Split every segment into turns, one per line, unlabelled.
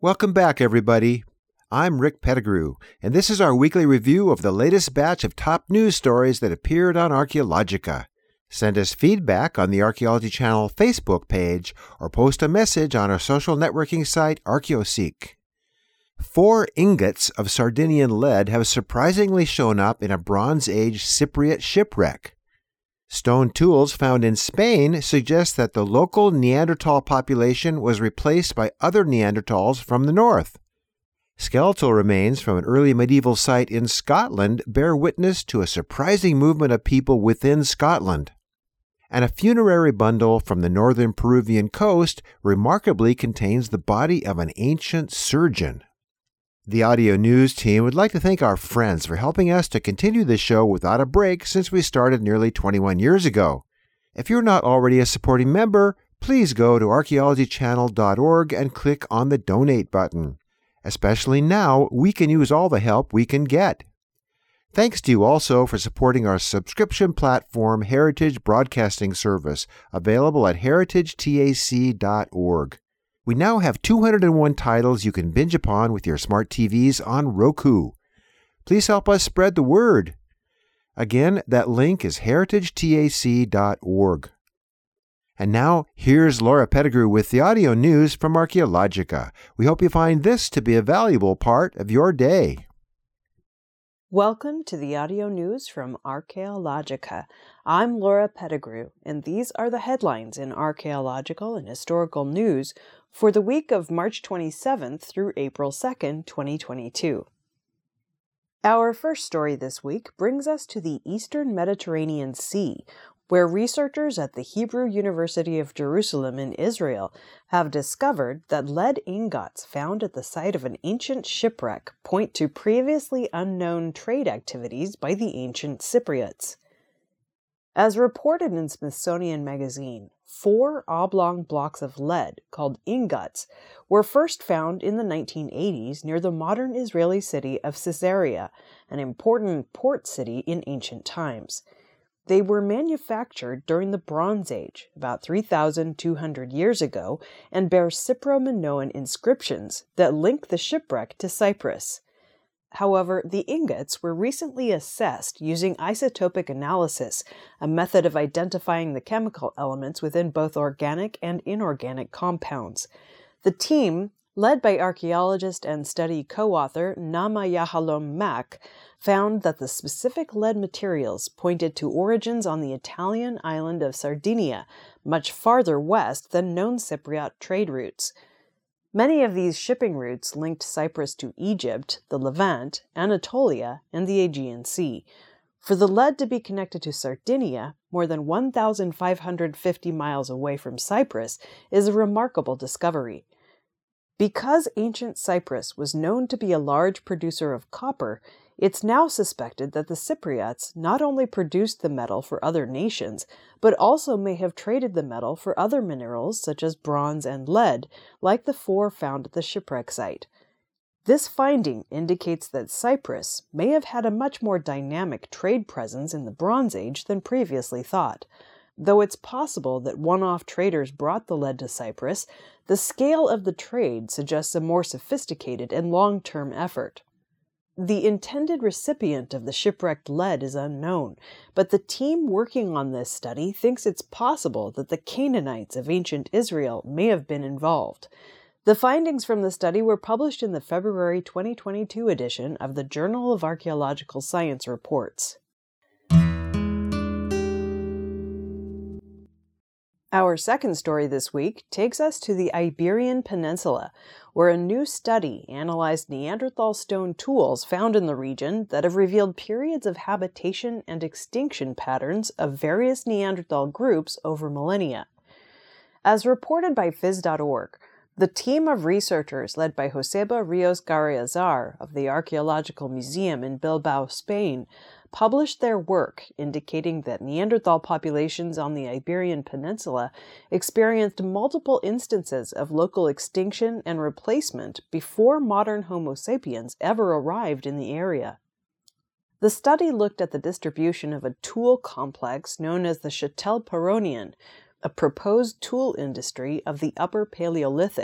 Welcome back, everybody. I'm Rick Pettigrew, and this is our weekly review of the latest batch of top news stories that appeared on Archaeologica. Send us feedback on the Archaeology Channel Facebook page or post a message on our social networking site Archaeoseek. 4 ingots of Sardinian lead have surprisingly shown up in a Bronze Age Cypriot shipwreck. Stone tools found in Spain suggest that the local Neanderthal population was replaced by other Neanderthals from the north. Skeletal remains from an early medieval site in Scotland bear witness to a surprising movement of people within Scotland. And a funerary bundle from the northern Peruvian coast remarkably contains the body of an ancient surgeon. The audio news team would like to thank our friends for helping us to continue this show without a break since we started nearly 21 years ago. If you're not already a supporting member, please go to archaeologychannel.org and click on the donate button. Especially now, we can use all the help we can get. Thanks to you also for supporting our subscription platform, Heritage Broadcasting Service, available at heritagetac.org. We now have 201 titles you can binge upon with your smart TVs on Roku. Please help us spread the word. Again, that link is heritagetac.org. And now, here's Laura Pettigrew with the audio news from Archaeologica. We hope you find this to be a valuable part of your day.
Welcome to the audio news from Archaeologica. I'm Laura Pettigrew, and these are the headlines in archaeological and historical news for the week of March 27th through April 2nd, 2022. Our first story this week brings us to the Eastern Mediterranean Sea, where researchers at the Hebrew University of Jerusalem in Israel have discovered that lead ingots found at the site of an ancient shipwreck point to previously unknown trade activities by the ancient Cypriots. As reported in Smithsonian Magazine, 4 oblong blocks of lead, called ingots, were first found in the 1980s near the modern Israeli city of Caesarea, an important port city in ancient times. They were manufactured during the Bronze Age, about 3,200 years ago, and bear Cypro-Minoan inscriptions that link the shipwreck to Cyprus. However, the ingots were recently assessed using isotopic analysis, a method of identifying the chemical elements within both organic and inorganic compounds. The team, led by archaeologist and study co-author Naama Yahalom Mak, found that the specific lead materials pointed to origins on the Italian island of Sardinia, much farther west than known Cypriot trade routes. Many of these shipping routes linked Cyprus to Egypt, the Levant, Anatolia, and the Aegean Sea. For the lead to be connected to Sardinia, more than 1,550 miles away from Cyprus, is a remarkable discovery. Because ancient Cyprus was known to be a large producer of copper, it's now suspected that the Cypriots not only produced the metal for other nations, but also may have traded the metal for other minerals such as bronze and lead, like the 4 found at the shipwreck site. This finding indicates that Cyprus may have had a much more dynamic trade presence in the Bronze Age than previously thought. Though it's possible that one-off traders brought the lead to Cyprus, the scale of the trade suggests a more sophisticated and long-term effort. The intended recipient of the shipwrecked lead is unknown, but the team working on this study thinks it's possible that the Canaanites of ancient Israel may have been involved. The findings from the study were published in the February 2022 edition of the Journal of Archaeological Science Reports. Our second story this week takes us to the Iberian Peninsula, where a new study analyzed Neanderthal stone tools found in the region that have revealed periods of habitation and extinction patterns of various Neanderthal groups over millennia. As reported by Phys.org, the team of researchers led by Joseba Rios Garayazar of the Archaeological Museum in Bilbao, Spain, published their work indicating that Neanderthal populations on the Iberian Peninsula experienced multiple instances of local extinction and replacement before modern Homo sapiens ever arrived in the area. The study looked at the distribution of a tool complex known as the Châtel-Péronion, a proposed tool industry of the Upper Paleolithic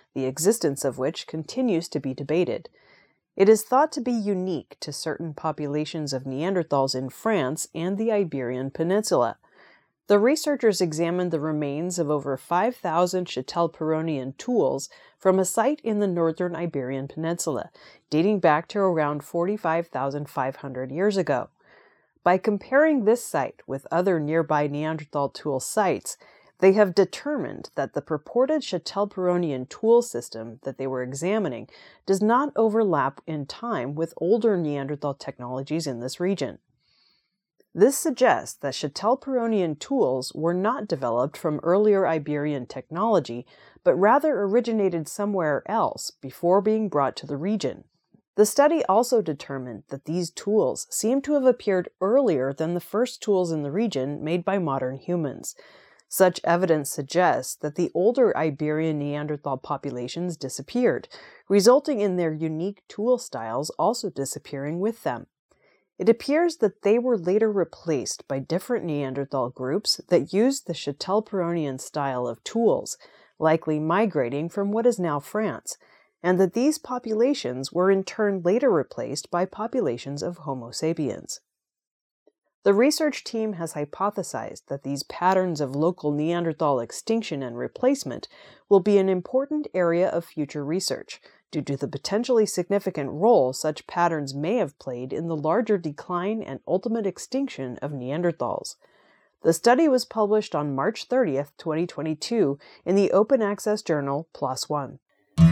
the existence of which continues to be debated. It is thought to be unique to certain populations of Neanderthals in France and the Iberian Peninsula. The researchers examined the remains of over 5,000 Châtelperronian tools from a site in the northern Iberian Peninsula, dating back to around 45,500 years ago. By comparing this site with other nearby Neanderthal tool sites, they have determined that the purported Châtelperronian tool system that they were examining does not overlap in time with older Neanderthal technologies in this region. This suggests that Châtelperronian tools were not developed from earlier Iberian technology, but rather originated somewhere else before being brought to the region. The study also determined that these tools seem to have appeared earlier than the first tools in the region made by modern humans. Such evidence suggests that the older Iberian Neanderthal populations disappeared, resulting in their unique tool styles also disappearing with them. It appears that they were later replaced by different Neanderthal groups that used the Châtelperronian style of tools, likely migrating from what is now France, and that these populations were in turn later replaced by populations of Homo sapiens. The research team has hypothesized that these patterns of local Neanderthal extinction and replacement will be an important area of future research, due to the potentially significant role such patterns may have played in the larger decline and ultimate extinction of Neanderthals. The study was published on March 30, 2022, in the open access journal PLOS ONE.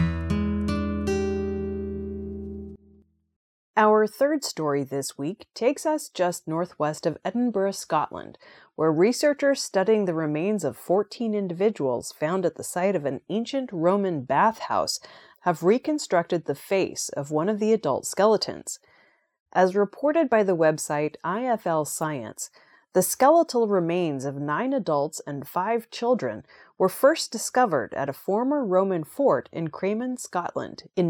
Our third story this week takes us just northwest of Edinburgh, Scotland, where researchers studying the remains of 14 individuals found at the site of an ancient Roman bathhouse have reconstructed the face of one of the adult skeletons. As reported by the website IFL Science, the skeletal remains of 9 adults and 5 children were first discovered at a former Roman fort in Cramen, Scotland, in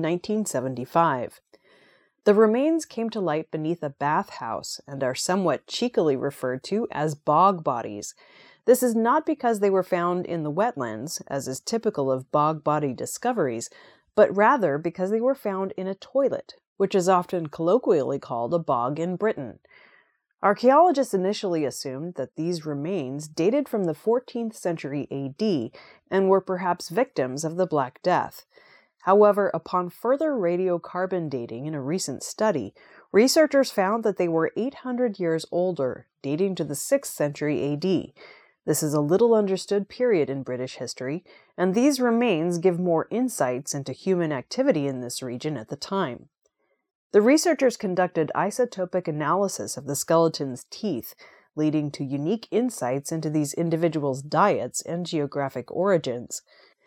1975. The remains came to light beneath a bathhouse and are somewhat cheekily referred to as bog bodies. This is not because they were found in the wetlands, as is typical of bog body discoveries, but rather because they were found in a toilet, which is often colloquially called a bog in Britain. Archaeologists initially assumed that these remains dated from the 14th century AD and were perhaps victims of the Black Death. However, upon further radiocarbon dating in a recent study, researchers found that they were 800 years older, dating to the 6th century AD. This is a little understood period in British history, and these remains give more insights into human activity in this region at the time. The researchers conducted isotopic analysis of the skeleton's teeth, leading to unique insights into these individuals' diets and geographic origins.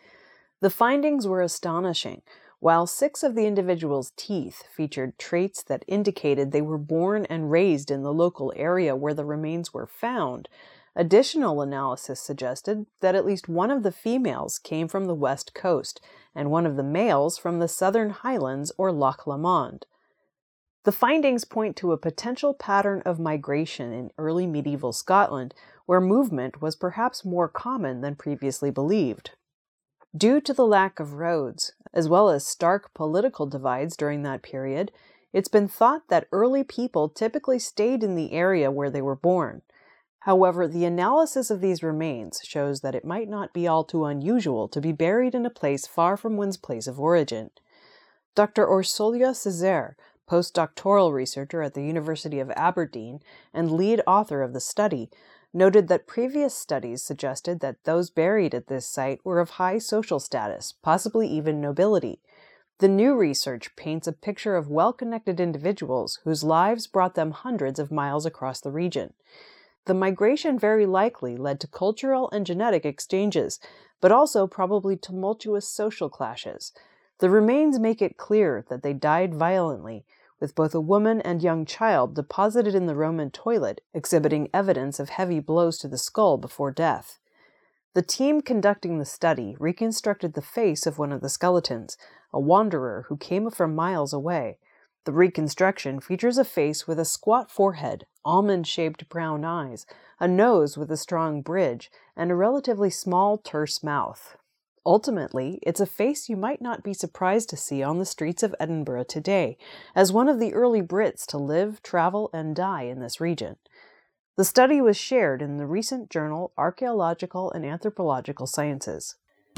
The findings were astonishing. While 6 of the individuals' teeth featured traits that indicated they were born and raised in the local area where the remains were found, additional analysis suggested that at least one of the females came from the west coast and one of the males from the southern highlands or Loch Lomond. The findings point to a potential pattern of migration in early medieval Scotland, where movement was perhaps more common than previously believed. Due to the lack of roads, as well as stark political divides during that period, it's been thought that early people typically stayed in the area where they were born. However, the analysis of these remains shows that it might not be all too unusual to be buried in a place far from one's place of origin. Dr. Orsolya Césaire, postdoctoral researcher at the University of Aberdeen and lead author of the study, noted that previous studies suggested that those buried at this site were of high social status, possibly even nobility. The new research paints a picture of well-connected individuals whose lives brought them hundreds of miles across the region. The migration very likely led to cultural and genetic exchanges, but also probably tumultuous social clashes. The remains make it clear that they died violently, with both a woman and young child deposited in the Roman toilet, exhibiting evidence of heavy blows to the skull before death. The team conducting the study reconstructed the face of one of the skeletons, a wanderer who came from miles away. The reconstruction features a face with a squat forehead, almond-shaped brown eyes, a nose with a strong bridge, and a relatively small, terse mouth. Ultimately, it's a face you might not be surprised to see on the streets of Edinburgh today, as one of the early Brits to live, travel, and die in this region. The study was shared in the recent journal Archaeological and Anthropological Sciences.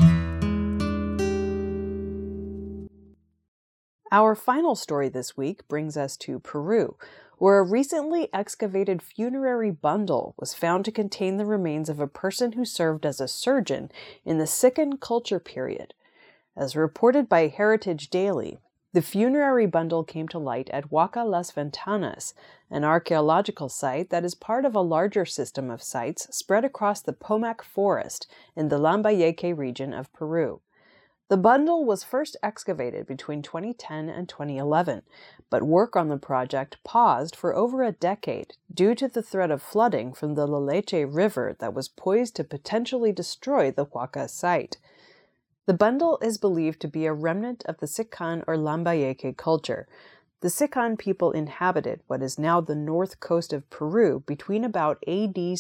Our final story this week brings us to Peru, where a recently excavated funerary bundle was found to contain the remains of a person who served as a surgeon in the Sican culture period. As reported by Heritage Daily, the funerary bundle came to light at Huaca Las Ventanas, an archaeological site that is part of a larger system of sites spread across the Pomac Forest in the Lambayeque region of Peru. The bundle was first excavated between 2010 and 2011, but work on the project paused for over a decade due to the threat of flooding from the La Leche River that was poised to potentially destroy the Huaca site. The bundle is believed to be a remnant of the Sican or Lambayeque culture. The Sican people inhabited what is now the north coast of Peru between about AD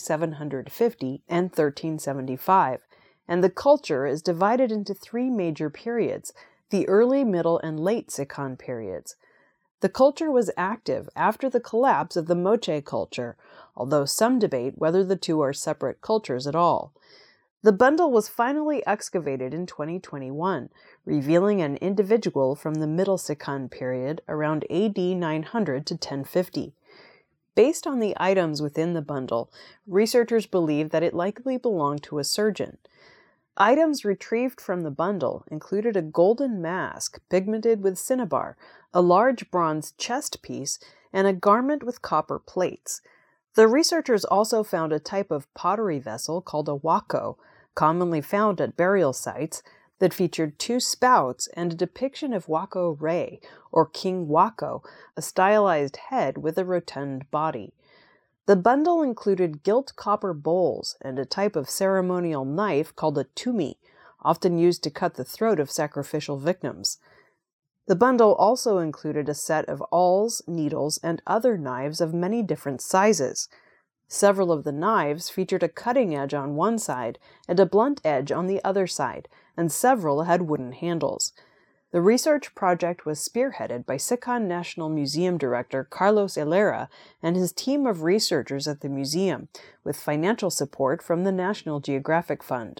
750 and 1375, and the culture is divided into three major periods, the early, middle, and late Sican periods. The culture was active after the collapse of the Moche culture, although some debate whether the two are separate cultures at all. The bundle was finally excavated in 2021, revealing an individual from the Middle Sican period around AD 900 to 1050. Based on the items within the bundle, researchers believe that it likely belonged to a surgeon. Items retrieved from the bundle included a golden mask pigmented with cinnabar, a large bronze chest piece, and a garment with copper plates. The researchers also found a type of pottery vessel called a huaco, commonly found at burial sites, that featured two spouts and a depiction of Huaco Rey, or King Huaco, a stylized head with a rotund body. The bundle included gilt copper bowls and a type of ceremonial knife called a tumi, often used to cut the throat of sacrificial victims. The bundle also included a set of awls, needles, and other knives of many different sizes. Several of the knives featured a cutting edge on one side and a blunt edge on the other side, and several had wooden handles. The research project was spearheaded by Sican National Museum Director Carlos Helera and his team of researchers at the museum, with financial support from the National Geographic Fund.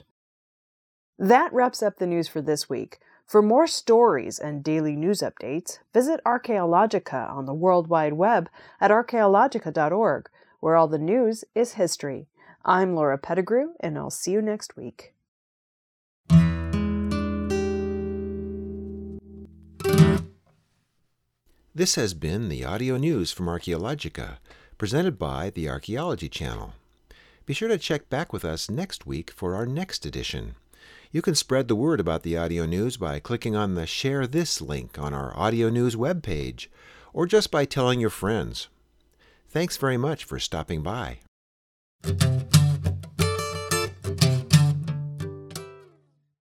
That wraps up the news for this week. For more stories and daily news updates, visit Archaeologica on the World Wide Web at archaeologica.org, where all the news is history. I'm Laura Pettigrew, and I'll see you next week.
This has been the audio news from Archaeologica, presented by the Archaeology Channel. Be sure to check back with us next week for our next edition. You can spread the word about the audio news by clicking on the Share This link on our audio news webpage, or just by telling your friends. Thanks very much for stopping by.